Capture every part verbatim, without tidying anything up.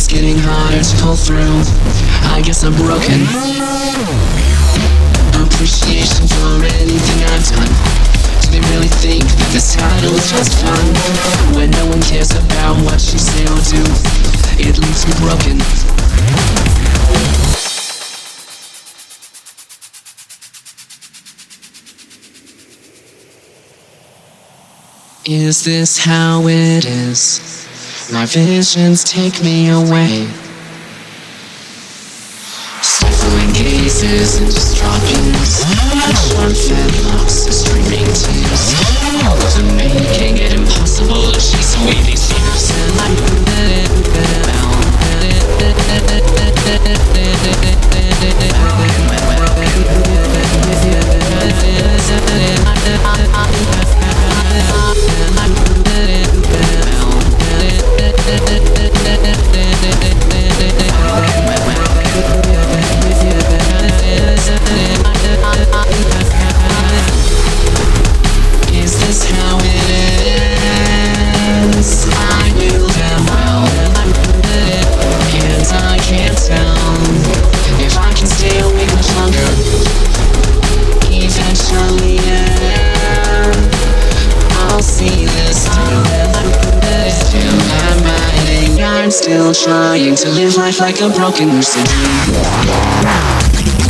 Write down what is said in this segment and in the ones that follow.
getting harder to pull through. I guess I'm broken. Appreciation for anything I've done. Do they really think that this title is just fun? When no one cares about what you say or do, it leaves me broken. Is this how it is? My visions take me away. Stifling gazes and distraught views, sharp fedlocks and streaming tears. All those are making it impossible to chase away these fears. And I Is this how it is? I knew them well, and I can't tell if I can stay awake much longer. Eventually, yeah, I'll see this through. Still I'm hiding, I'm still trying to live life like a broken lucid dream.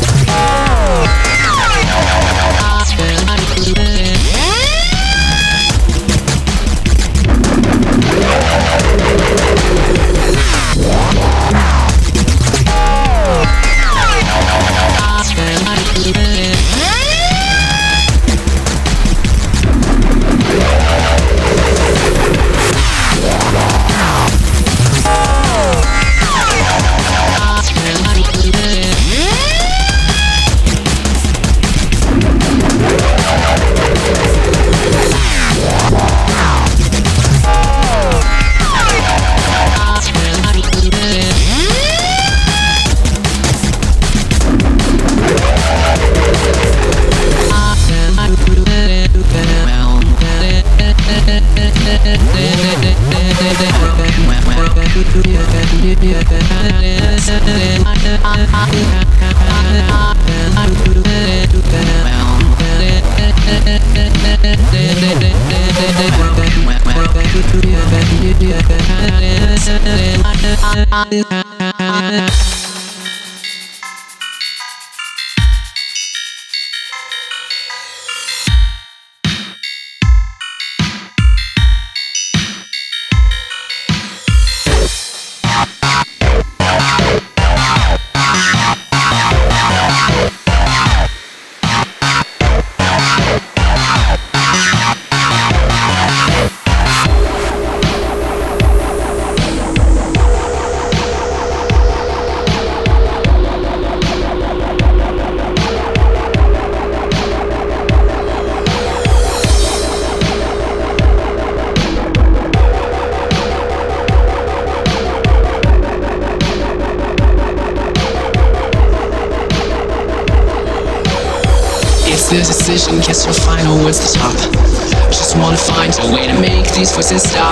The decision, guess your final words the top. Just wanna find a way to make these voices stop.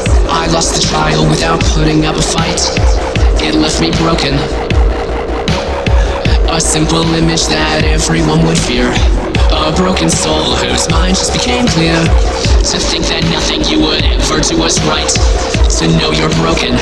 I lost the trial without putting up a fight. It left me broken. A simple image that everyone would fear. A broken soul whose mind just became clear. To think that nothing you would ever do was right. To know you're broken.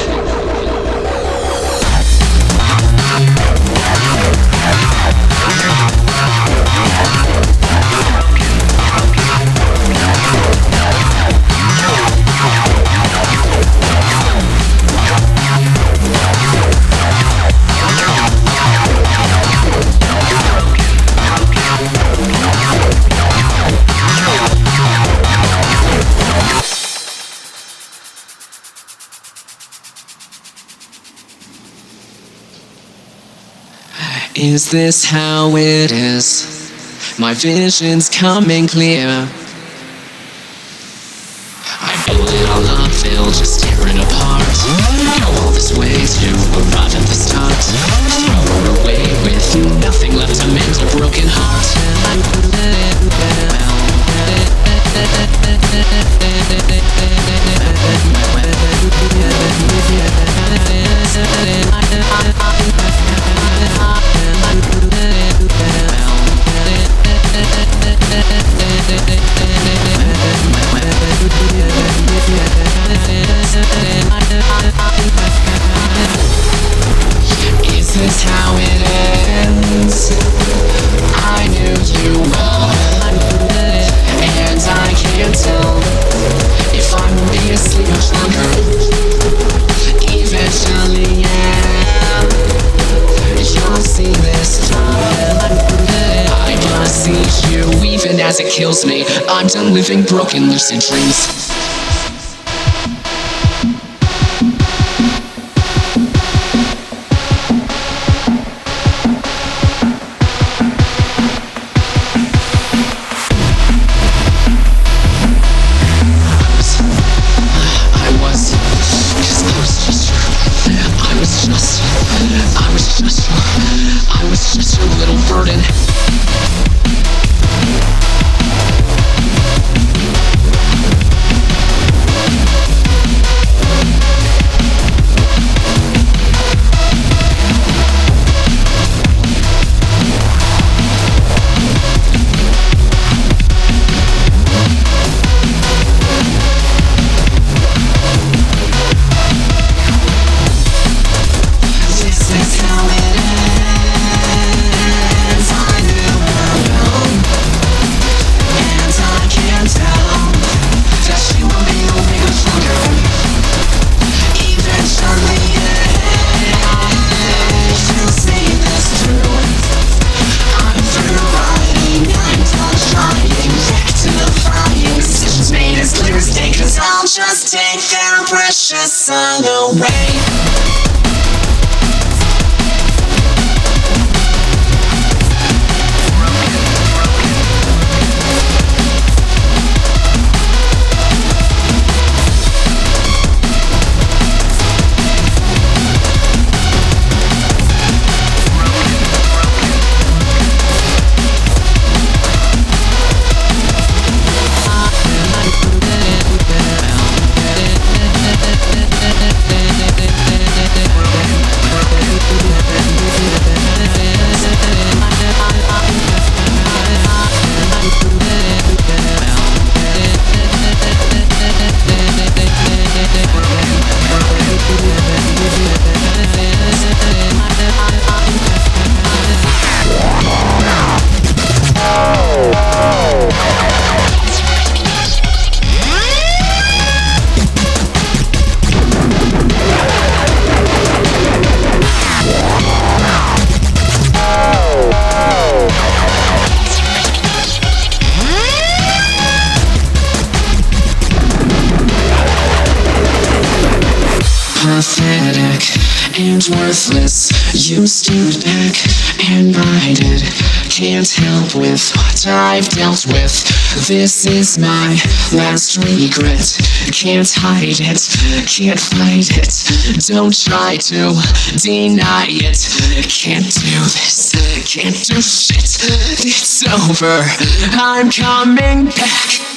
Is this how it is? My vision's coming clear. I build it all up, they'll just tear it apart. Go all this way to arrive at the start. Throw it away with nothing left to mend a broken heart. as it kills me. I'm done living broken lucid dreams. Just take their precious sun away. Pathetic and worthless, you stood back and bided. Can't help with what I've dealt with. This is my last regret. Can't hide it, can't fight it. Don't try to deny it. Can't do this, can't do shit. It's over, I'm coming back.